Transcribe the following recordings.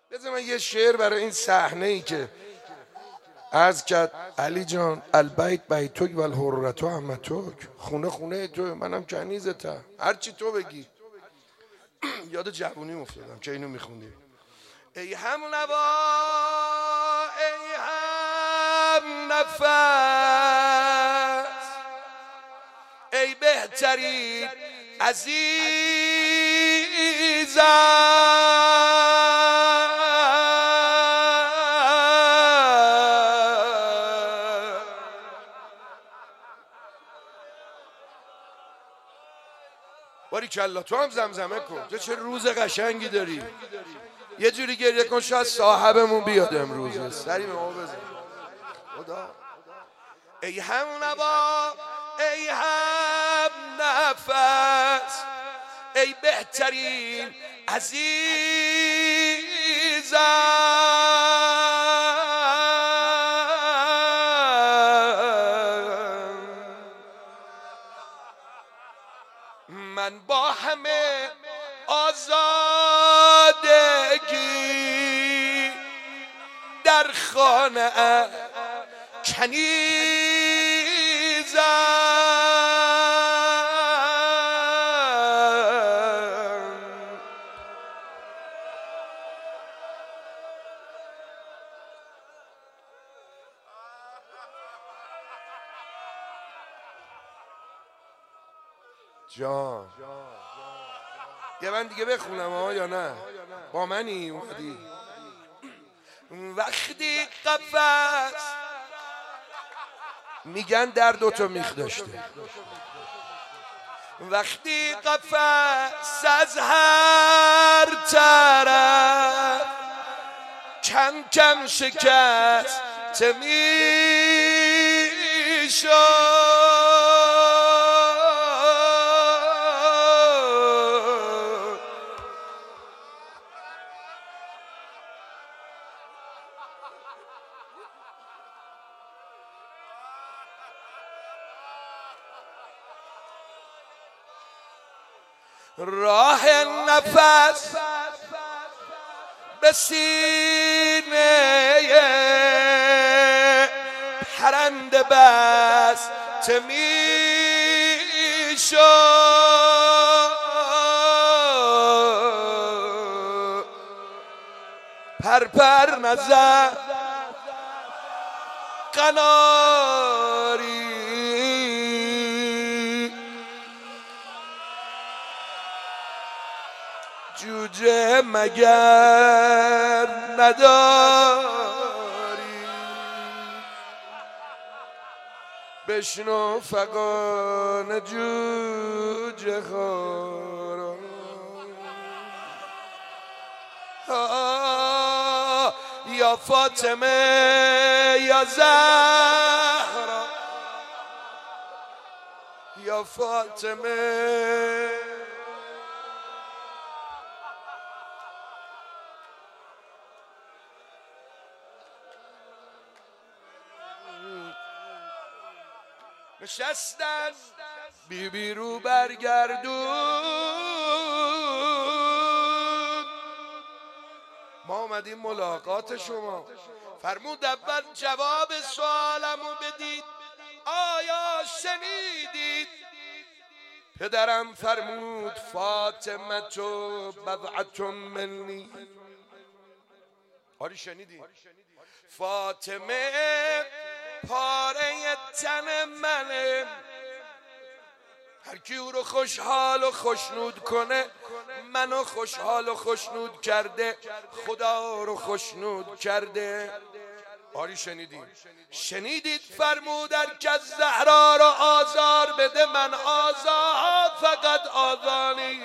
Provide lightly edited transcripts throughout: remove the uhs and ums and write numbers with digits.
بذار من یه شعر برای این صحنه ای که عرض کرد علی جان البیت بیتک و الحرتو همتک، خونه خونه تو، منم کنیزتم، هرچی تو بگی. یاد جوونی افتادم که اینو میخوندی. ای هم نوا ای هم نفس، ای بهترین عزیزم، باریکلا تو هم زمزمه کن، تو چه روز قشنگی داری. یه جوری گریه کن شاید صاحبمون بیاد امروز. سری به ما بزن خدا. ای هم نوا ای هم نفس، ای بهترین عزیزم، من با همه آزادگی در خانه کنیزم، جان یه من دیگه بخونم ها یا نه؟ با منی اومدی؟ وقتی قفس میگن در دوتا میخ داشته، وقتی قفس از هر طرف کم کم شکست میشد، راه نفس به سینه پرنده بسته میشد، پر نزد قناری، جوجه مگر نداری، بشنو فغان جوجه خارا، یا فاطمه یا زهرا، یا فاطمه. نشستن بی رو برگردون، ما اومدیم ملاقات شما. فرمود اول جواب سوالمو بدید، آیا شنیدید؟ پدرم فرمود فاطمه تو بضعة منی. آری شنیدی؟ فاطمه پاره تن منه، هر کی او رو خوشحال و خوشنود کنه منو خوشحال و خوشنود کرده، خدا رو خوشنود کرده. آری شنیدید؟ فرمود هر کس زهرا رو آزار بده من آزار فقط آزانی،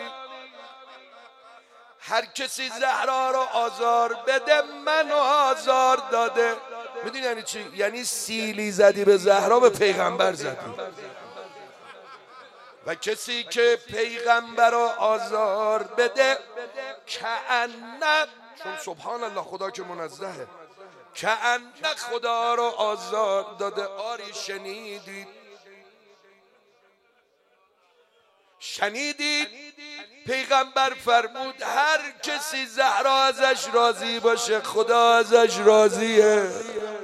هر کسی زهرا رو آزار بده منو آزار داده. میدونی یعنی چی؟ یعنی سیلی زدی به زهرا به پیغمبر زدی، و کسی که پیغمبر رو آزار بده کأنه، چون سبحان الله خدا که منزهه، کأنه خدا رو آزار داده. آری شنیدید پیغمبر فرمود هر کسی زهرا ازش راضی باشه خدا ازش راضیه.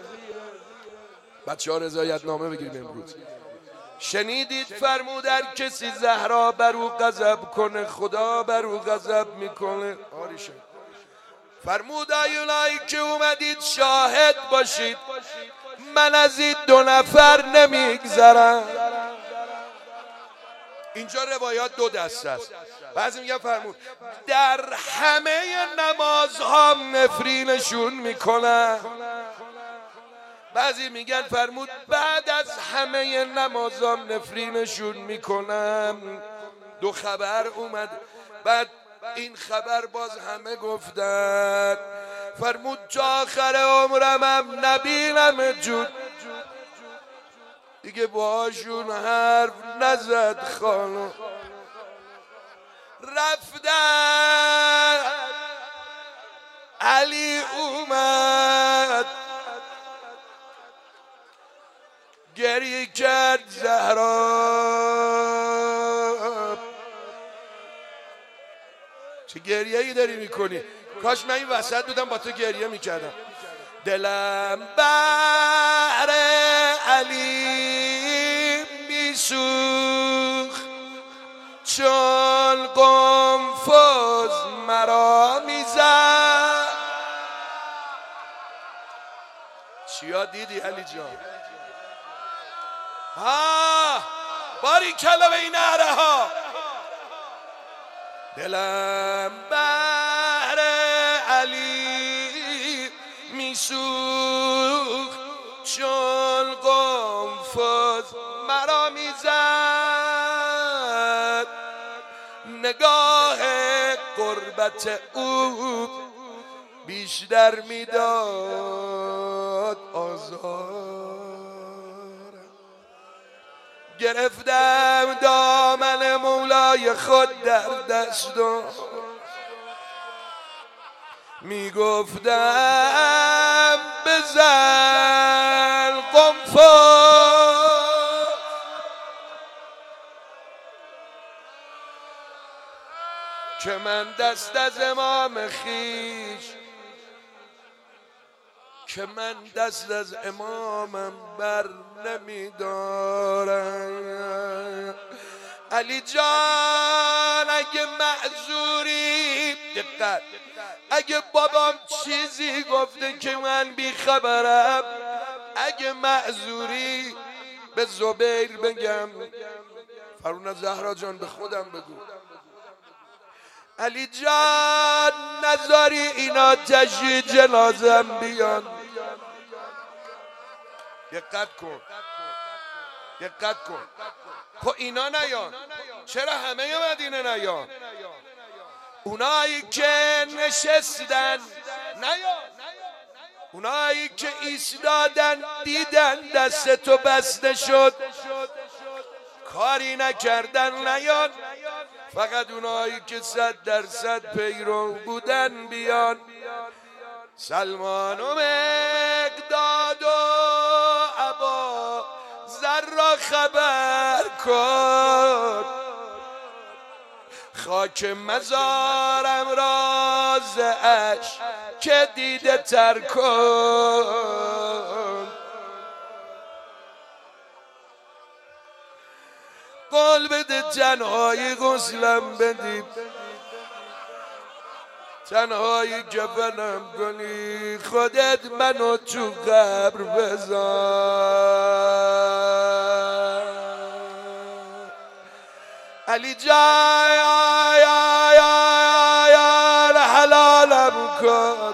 بچه ها رضایت نامه بگیریم امروز. شنیدید فرمود هر کسی زهرا بر او غضب کنه خدا بر او غضب میکنه. فرمود اونایی که اومدید شاهد باشید من از این 2 نفر نمیگذرم. اینجا روایات 2 دسته است. بعضی میگن فرمود در همه نمازها نفرینشون میکنن. بعضی میگن فرمود بعد از همه نمازام نفرینشون میکنم. 2 خبر اومد. بعد این خبر باز همه گفتن فرمود تا آخر عمرم نبینم جود دیگه باشون حرف نزد خانم. رفتن علی اومد گریه کرد زهرا. چه گریه ای داری میکنی؟ کاش من این وسط بودم با تو گریه میکردم. دلم بر علی میسوخت چون قنفذ مرا میزد. چیا دیدی علی جان؟ ها باری کلا به این نهره ها. دلم بر علی میسوخت چون قنفذ مرا میزد. نگاه قربت او بیشتر میداد آزار. گرفتم دامن مولای خود در دستم میگفتم بزن قنفذ. که من دست از امام خیش که من دست از امامم بر نمیدارم. علی جان اگه معذوری دقت اگه بابام چیزی گفته که من بیخبرم اگه معذوری به زبیر بگم. فرونه زهرا جان به خودم بگو. علی جان نذاری اینا تشییع جنازم بیان. دقت کن دقت کن. خب اینا نیان چرا همه مدینه نیان؟ اونایی که نشستن نیان. اونایی که ایستادن دیدن دست تو بسته شد کاری نکردن نیان. فقط اونایی که 100% پیرو بودن بیان. سلمان و مقداد و ابا ذر را خبر کن. خاک مزارم راز عشق که دیده تر کن. قول بده تنهایی غسلم بدی تنهایی کفنم کنی خودت منو تو قبر بذار. علی جان حلالم کن.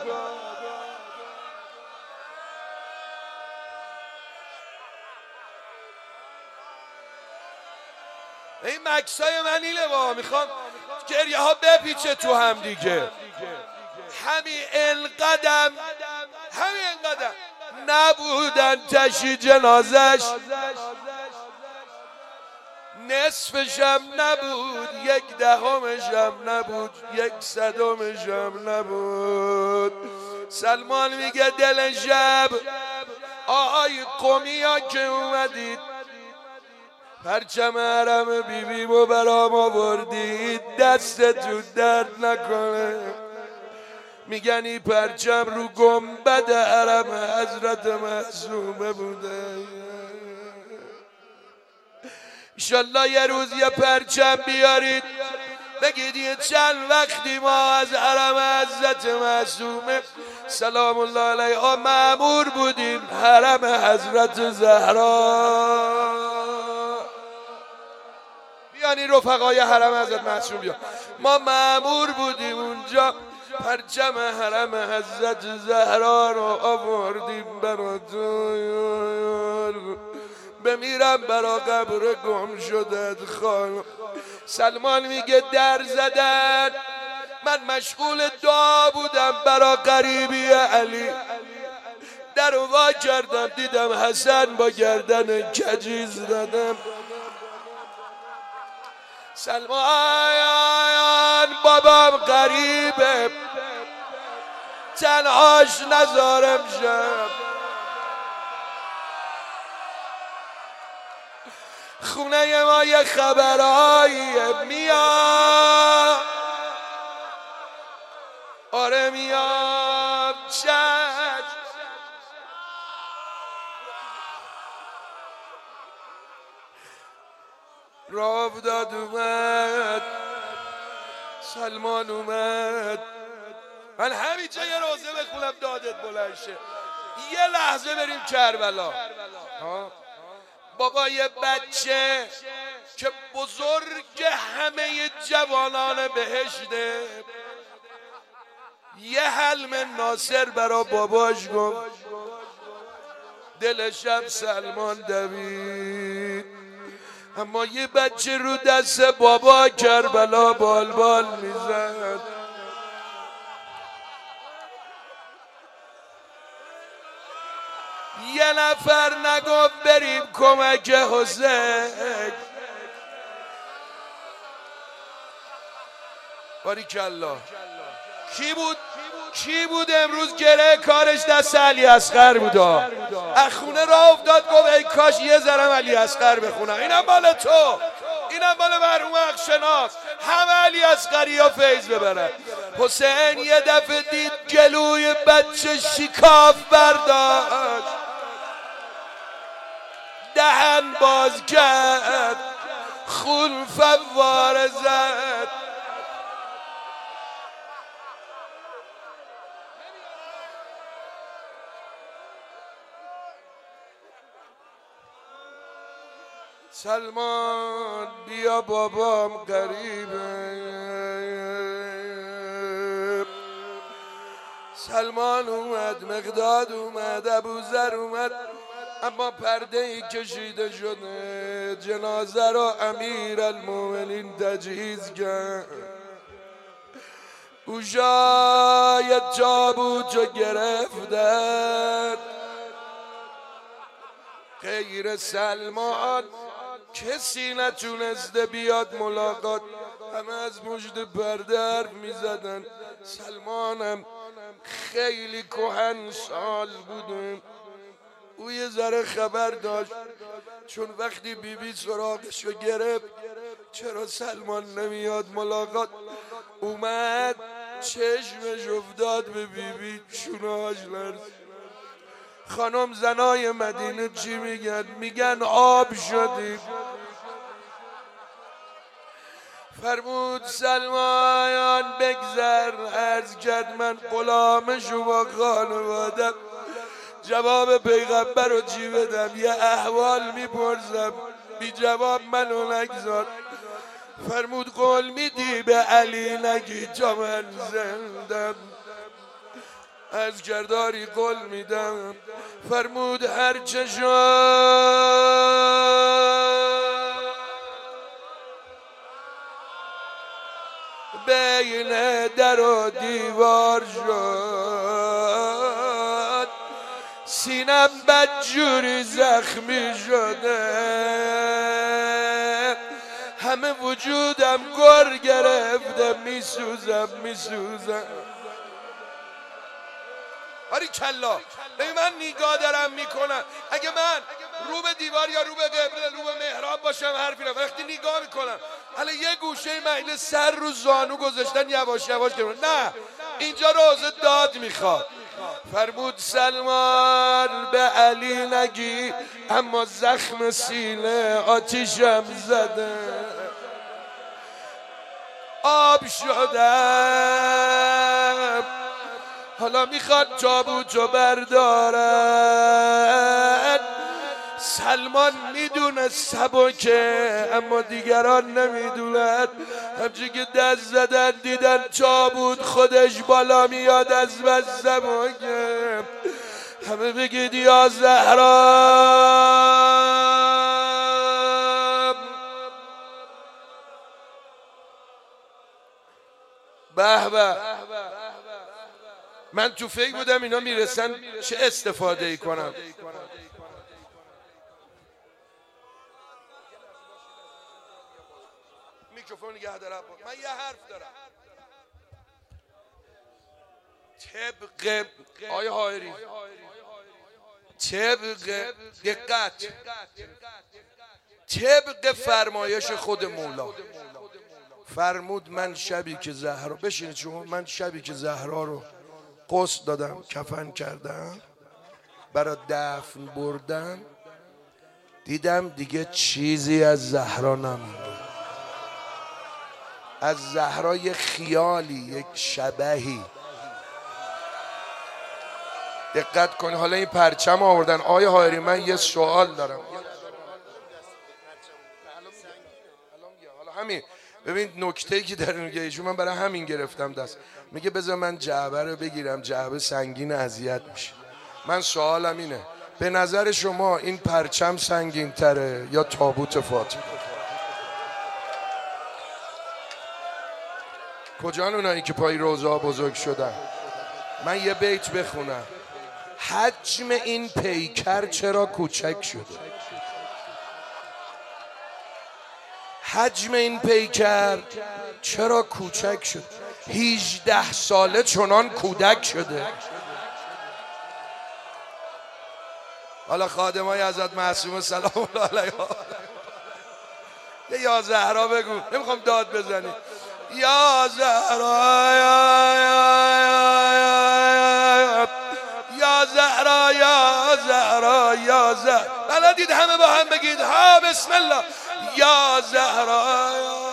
این مکسای من اینه با میخوام گریه ها بپیچه تو هم دیگه. همین انقدم نبودن تشییع جنازش نصفشم نبود 1/10شم نبود 1/100شم نبود. سلمان میگه دل شب آهای قومی ها که اومدید پرچم حرم بیبیمو برام آوردی، دستتون درد نکنه. میگن این پرچم رو گنبد حرم حضرت معصومه بوده. انشالله یه روز یه پرچم بیارید بگید یه چند وقتی ما از حرم حضرت معصومه سلام الله علیها مأمور بودیم حرم حضرت زهرا. بیانی رفقای حرم حضرت معصوم بیا. ما مأمور بودیم اونجا پرچم حرم حضرت زهرا رو آوردیم براتون. بمیرم برا قبر گم شدت خانم. سلمان میگه در زدن، من مشغول دعا بودم برا قریبی علی. در وا کردم دیدم حسن با گردن کجی زدم. سلمان بابام غریبه تنهاش نذارم شب. خونه ما یه خبرایی میاد. آره میاد چشم. راوداد اومد، سلمان اومد. من همینجا یه روزه بخونم دادت بلند شه. یه لحظه بریم کربلا. بابا یه بچه که بزرگ همه جوانان بهشته یه حلم ناصر برا باباش گفت. دل شب سلمان دوید، اما یه بچه رو دست بابا کربلا بال بال میزد. یه نفر نگفت بریم کمک حسین. باریکالله. کی بود امروز گره کارش دست علی اصغر بودا؟ اخونه را افتاد گفت ای کاش یه ذرم علی اصغر بخونم. اینم مال تو، اینم مال مرحوم اخشناس. همه علی اصغری ها فیض ببرن. حسین یه دفعه دید گلوی بچه شکاف برداشت، دهن باز کرد، خون فواره زد. سلمان بیا بابام قریبه. سلمان اومد، مقداد اومد، ابوذر اومد، اما پرده ای کشیده شده. جنازه را امیر المومنین تجهیز کرد. گوشای تابوت رو گرفتن. غیر سلمان کسی نتونسته بیاد ملاقات. همه از مژده پرده حرف میزدن. سلمانم خیلی کهن سال بوده، او یه ذره خبر داشت، چون وقتی بیبی سراغشو گرفت چرا سلمان نمیاد ملاقات، اومد چشمش افتاد به بیبی، شونه‌هاش لرزید. خانم زنای مدینه چی میگن؟ میگن آب شدیم. فرمود سلمان بگذر. عرض کرد من غلام شما خانوادم، جواب پیغمبر رو چی بدم؟ یه احوال میپرسم، بی جواب منو نگذار. فرمود قول میدی به علی نگی تا من زندم؟ از کرداری قول میدم. فرمود هر چه شد بین در و دیوار شد، سینم بدجوری زخمی شده، همه وجودم گر گرفته، میسوزم. باریکلا. ببین من نگاه دارم میکنم، اگه من رو به دیوار یا رو به قبله رو به محراب باشم حرفی نمیزنم، وقتی نگاه میکنم حالا یه گوشه مجلس سر رو زانو گذاشتن یواش یواش نه، اینجا روزه داد میخواد. فرمود سلمان به علی نگی، اما زخم سینه آتیشم زده، آب شدم حالا میخواد تابوتو بردارد. سلمان میدونه سبکه، اما دیگران نمیدونند. همچون که دست زدن دیدن تابوت خودش بالا میاد از بس سبکه. همه بگید یا زهرا. به به. من تو فکر بودم اینا میرسن چه استفاده ای کنم. میکروفون نگه دارم. من یه حرف دارم. طبق آیه هایری، طبق دقت، طبق فرمایش خود مولا فرمود من شبی که زهرا، بشینید شما، من شبی که زهرا رو غسل دادم کفن کردم برای دفن بردم، دیدم دیگه چیزی از زهرا نمونده. از زهرا یه خیالی، یک شبحی. دقت کن. حالا این پرچم آوردن. آیه هایری من یه سوال دارم. حالا همین ببین نکته‌ای که در میگه ایشون، من برای همین گرفتم دست. میگه بذار من جعبه رو بگیرم، جعبه سنگین اذیت میشه. من سوالم اینه، به نظر شما این پرچم سنگین تره یا تابوت فاطمه؟ کجان اونایی که پای روضه بزرگ شدن؟ من یه بیت بخونم. حجم این پیکر چرا کوچک شده؟ حجم این پیکر چرا کوچک شد؟ 18 ساله چنان کودک شده. حالا خادمای حضرت معصومه سلام الله علیها یه یا زهرا بگو، نمیخوام داد بزنی. یا زهرا یا زهرا یا زهرا یا زهرا. بلدید همه با هم بگید ها بسم الله. یا زهرا